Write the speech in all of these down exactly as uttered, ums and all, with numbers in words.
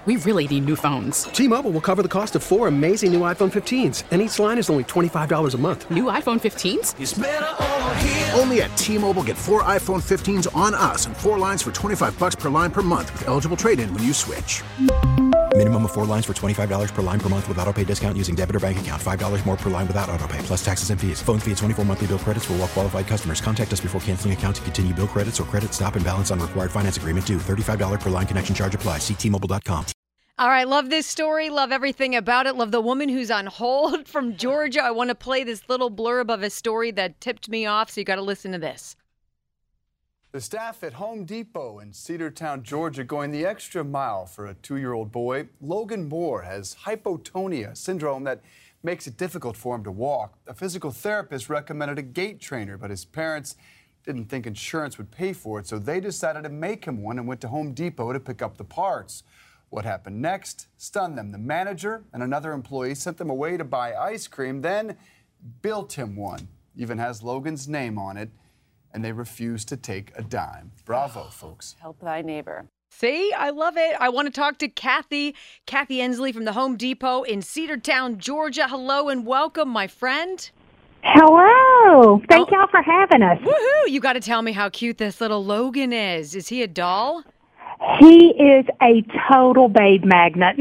We really need new phones. T-Mobile will cover the cost of four amazing new iPhone fifteens, and each line is only twenty-five dollars a month. New iPhone fifteens? It's better over here. Only at T-Mobile, get four iPhone fifteens on us and four lines for twenty-five bucks per line per month with eligible trade-in when you switch. Minimum of four lines for twenty-five dollars per line per month with autopay discount using debit or bank account. five dollars more per line without autopay, plus taxes and fees. Phone fee at twenty-four monthly bill credits for well-qualified customers. Contact us before canceling account to continue bill credits or credit stop and balance on required finance agreement due. thirty-five dollars per line connection charge applies. See T Mobile dot com. All right, love this story. Love everything about it. Love the woman who's on hold from Georgia. I want to play this little blurb of a story that tipped me off, so you got to listen to this. The staff at Home Depot in Cedartown, Georgia, going the extra mile for a two-year-old boy. Logan Moore has hypotonia syndrome that makes it difficult for him to walk. A physical therapist recommended a gait trainer, but his parents didn't think insurance would pay for it, so they decided to make him one and went to Home Depot to pick up the parts. What happened next stunned them. The manager and another employee sent them away to buy ice cream, then built him one. Even has Logan's name on it, and they refused to take a dime. Bravo, folks. Help thy neighbor. See, I love it. I want to talk to Kathy, Kathy Ensley from the Home Depot in Cedartown, Georgia. Hello and welcome, my friend. Hello. Thank oh. y'all for having us. Woohoo! You got to tell me how cute this little Logan is. Is he a doll? He is a total babe magnet.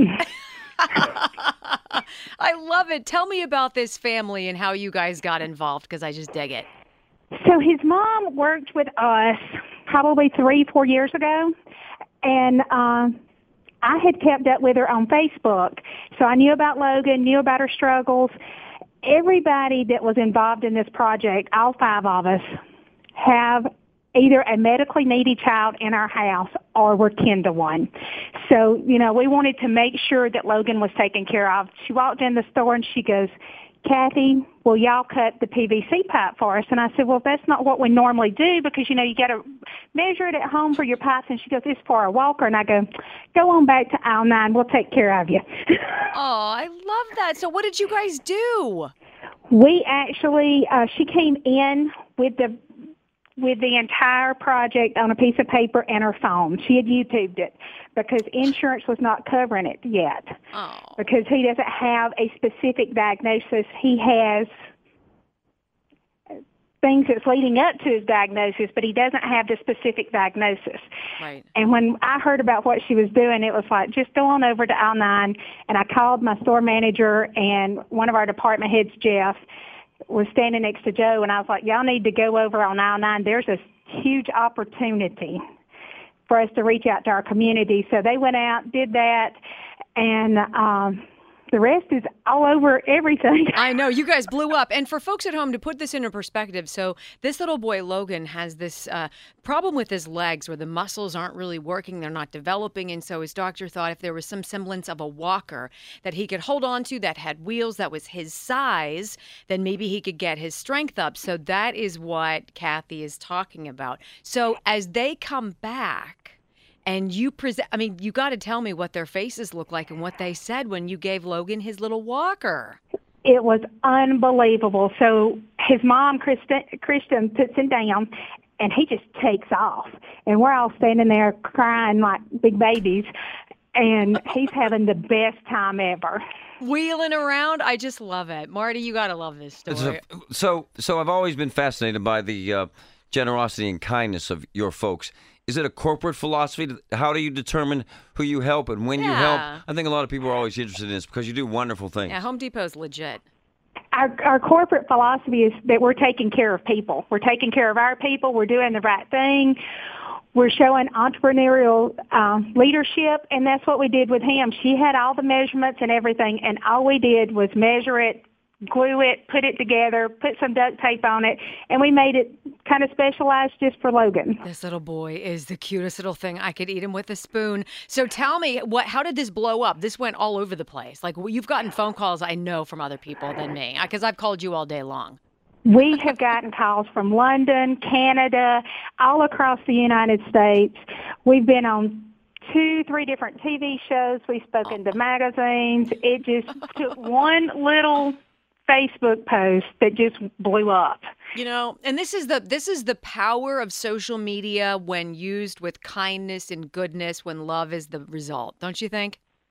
I love it. Tell me about this family and how you guys got involved, because I just dig it. So his mom worked with us probably three, four years ago, and uh, I had kept up with her on Facebook. So I knew about Logan, knew about her struggles. Everybody that was involved in this project, all five of us, have either a medically needy child in our house or we're kin to one. So, you know, we wanted to make sure that Logan was taken care of. She walked in the store and she goes, Kathy, will y'all cut the P V C pipe for us? And I said, well, that's not what we normally do because, you know, you got to measure it at home for your pipes. And she goes, it's for a walker. And I go, go on back to aisle nine. We'll take care of you. Oh, I love that. So what did you guys do? We actually, uh, she came in with the with the entire project on a piece of paper and her phone. She had YouTubed it because insurance was not covering it yet. Oh. Because he doesn't have a specific diagnosis. He has things that's leading up to his diagnosis, but he doesn't have the specific diagnosis. Right. And when I heard about what she was doing, it was like, just go on over to aisle nine. And I called my store manager and one of our department heads, Jeff, was standing next to Joe, and I was like, y'all need to go over on aisle nine. There's a huge opportunity for us to reach out to our community. So they went out, did that, and um, the rest is all over everything. I know. You guys blew up. And for folks at home, to put this into perspective, so this little boy, Logan, has this uh, problem with his legs where the muscles aren't really working. They're not developing. And so his doctor thought if there was some semblance of a walker that he could hold on to that had wheels that was his size, then maybe he could get his strength up. So that is what Kathy is talking about. So as they come back, and you present, I mean, you got to tell me what their faces look like and what they said when you gave Logan his little walker. It was unbelievable. So his mom, Kristen, Kristen puts him down, and he just takes off. And we're all standing there crying like big babies, and he's having the best time ever. Wheeling around, I just love it. Marty, you got to love this story. A, so, so I've always been fascinated by the uh, generosity and kindness of your folks. Is it a corporate philosophy? How do you determine who you help and when yeah. you help? I think a lot of people are always interested in this because you do wonderful things. Yeah, Home Depot's legit. Our, our corporate philosophy is that we're taking care of people. We're taking care of our people. We're doing the right thing. We're showing entrepreneurial uh, leadership, and that's what we did with him. She had all the measurements and everything, and all we did was measure it, glue it, put it together, put some duct tape on it, and we made it kind of specialized just for Logan. This little boy is the cutest little thing. I could eat him with a spoon. So tell me, what? How did this blow up? This went all over the place. Like, you've gotten phone calls, I know, from other people than me, because I've called you all day long. We have gotten calls from London, Canada, all across the United States. We've been on two, three different T V shows. We've spoken to magazines. It just took one little Facebook post that just blew up. You know, and this is the this is the power of social media when used with kindness and goodness, when love is the result, don't you think?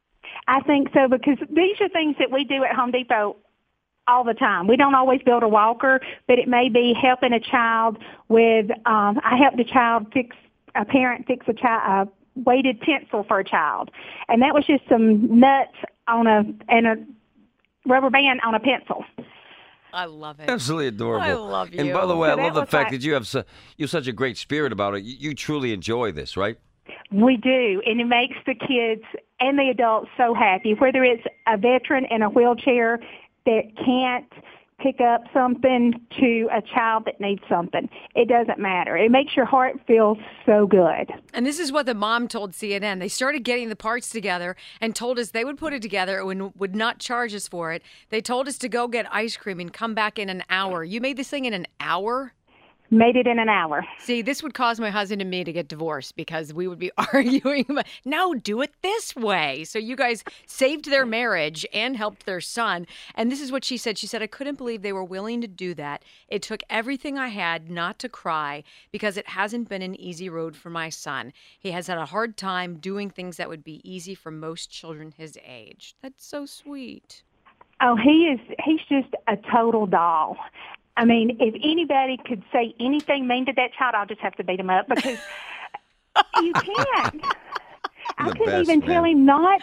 I think so, because these are things that we do at Home Depot all the time. We don't always build a walker, but it may be helping a child with, um, I helped a child fix, a parent fix a child, a weighted pencil for a child. And that was just some nuts on a, and a rubber band on a pencil. I love it. Absolutely adorable. I love you. And by the way, So I that love the was fact like- that you have su- you have such a great spirit about it. You, you truly enjoy this, right? We do, and it makes the kids and the adults so happy, whether it's a veteran in a wheelchair that can't pick up something to a child that needs something. It doesn't matter. It makes your heart feel so good. And this is what the mom told C N N. They started getting the parts together and told us they would put it together and would not charge us for it. They told us to go get ice cream and come back in an hour. You made this thing in an hour? Made it in an hour. See, this would cause my husband and me to get divorced because we would be arguing about, no, do it this way. So you guys saved their marriage and helped their son. And this is what she said. She said, I couldn't believe they were willing to do that. It took everything I had not to cry because it hasn't been an easy road for my son. He has had a hard time doing things that would be easy for most children his age. That's so sweet. Oh, he is, he's just a total doll. I mean, if anybody could say anything mean to that child, I'll just have to beat him up because you can't. I The couldn't best, even tell man. him not.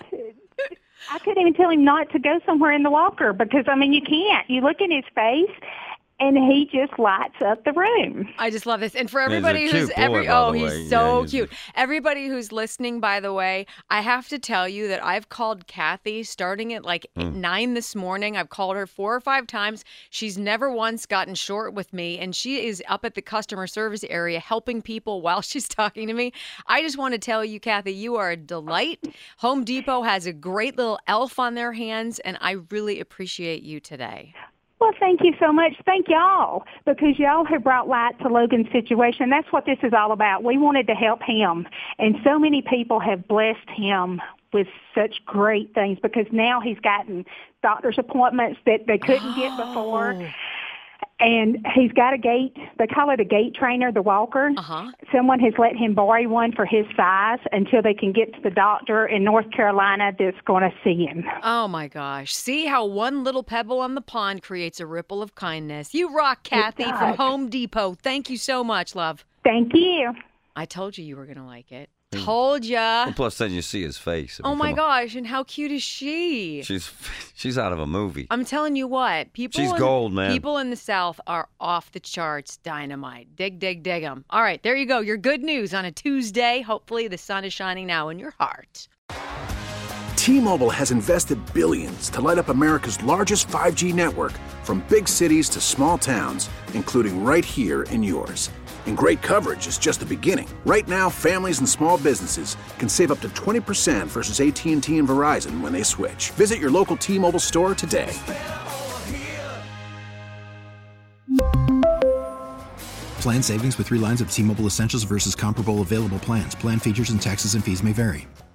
I couldn't even tell him not to go somewhere in the walker because, I mean, you can't. You look in his face, and he just lights up the room. I just love this. And for He's a everybody cute who's boy, every by oh, the he's way. so Yeah, he's a- cute. Everybody who's listening, by the way, I have to tell you that I've called Kathy starting at like Mm. nine this morning. I've called her four or five times. She's never once gotten short with me, and she is up at the customer service area helping people while she's talking to me. I just want to tell you, Kathy, you are a delight. Home Depot has a great little elf on their hands, and I really appreciate you today. Well, thank you so much. Thank y'all, because y'all have brought light to Logan's situation. That's what this is all about. We wanted to help him, and so many people have blessed him with such great things because now he's gotten doctor's appointments that they couldn't get before. And he's got a gait, they call it a gait trainer, the walker. Uh-huh. Someone has let him borrow one for his size until they can get to the doctor in North Carolina that's going to see him. Oh, my gosh. See how one little pebble on the pond creates a ripple of kindness. You rock, Kathy, from does. Home Depot. Thank you so much, love. Thank you. I told you you were going to like it. Told ya. And plus, then you see his face. I mean, Oh, my come on. gosh. And how cute is she? She's she's out of a movie. I'm telling you what. People She's in, gold, man. People in the South are off the charts dynamite. Dig, dig, dig 'em. All right, there you go. Your good news on a Tuesday. Hopefully the sun is shining now in your heart. T-Mobile has invested billions to light up America's largest five G network, from big cities to small towns, including right here in yours. And great coverage is just the beginning. Right now, families and small businesses can save up to twenty percent versus A T and T and Verizon when they switch. Visit your local T-Mobile store today. Plan savings with three lines of T-Mobile Essentials versus comparable available plans. Plan features and taxes and fees may vary.